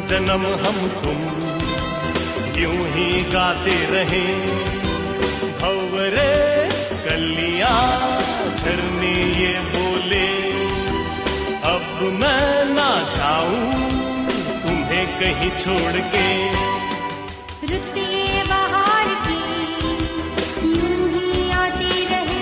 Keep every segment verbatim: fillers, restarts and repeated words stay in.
जन्म हम तुम यूं ही गाते रहे। भंवरे कलियां करने ये बोले, अब मैं ना जाऊं तुम्हें कहीं छोड़ के। रुतिए बहार की यूं ही आती रहे।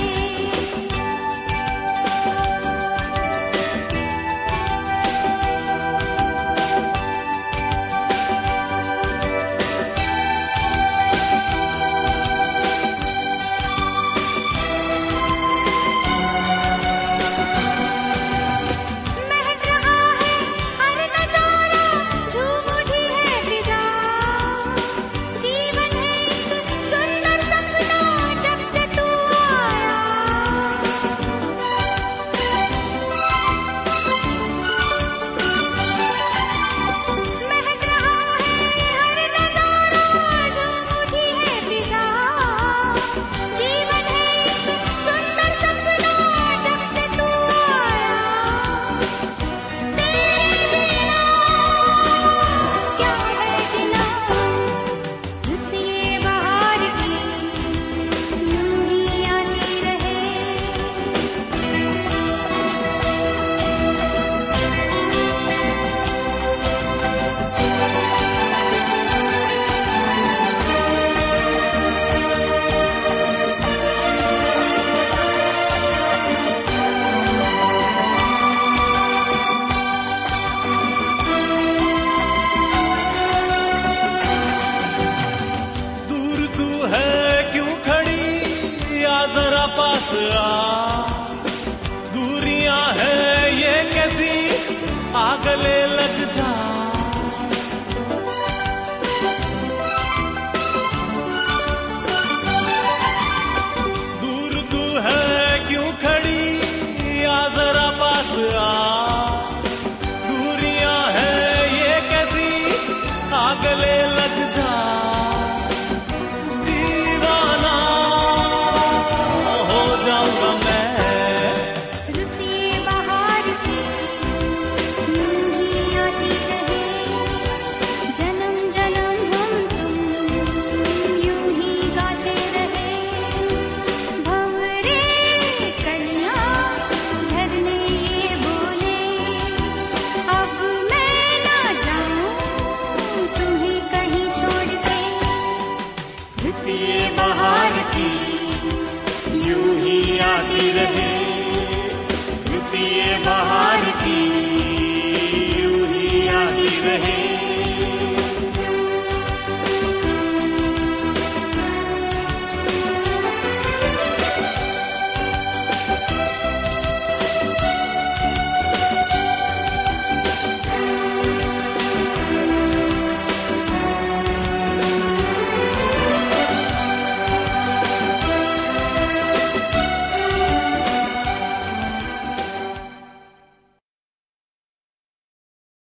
जरा पास आ, दूरियां है ये कैसी, आ गले लग जा। दूर तू है क्यों खड़ी, आ जरा पास आ, दूरियां है ये कैसी, आ गले लग जा। ये बहार की यूं ही आती रहे, रुतिए बहार